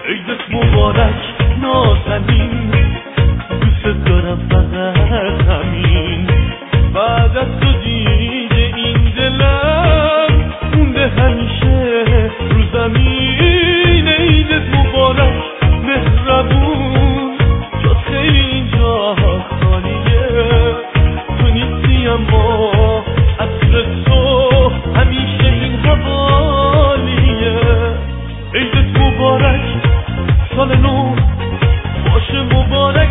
عیدت مبارک نازنین، دوست دارم فقط همین. بعد از تو دیگه این دلم مونده همیشه رو زمین. عیدت مبارک مهربون، جات خیلی اینجا خالیه. تو نیستی اما عطر تو همیشه این حوالیه. عیدت مبارک سال نو باشه، مبارک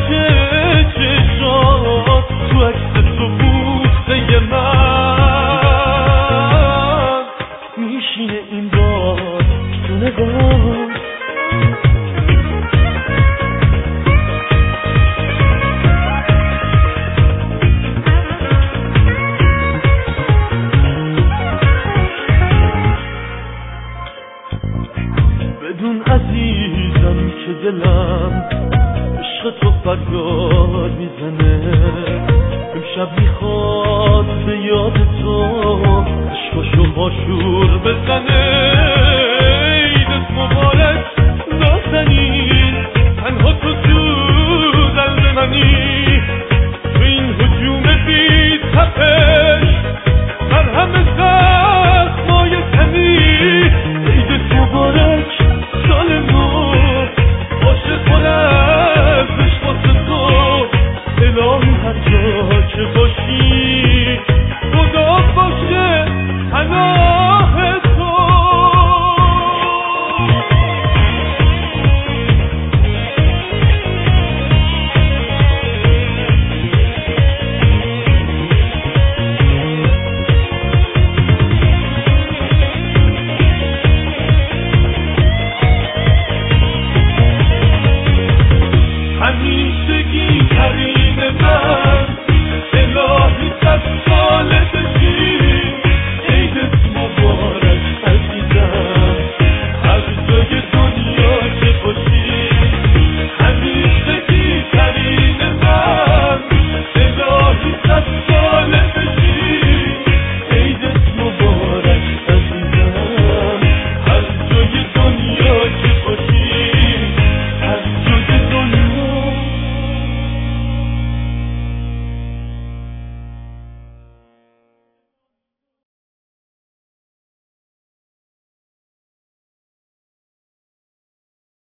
چشات تو عکس تو بوسه من میشینه این بار تو نگاه. بدون عزیزم که دلم عشق تو فریاد میزنه. امشب میخواد به یاد تو عشقاشو هاشور بزنه.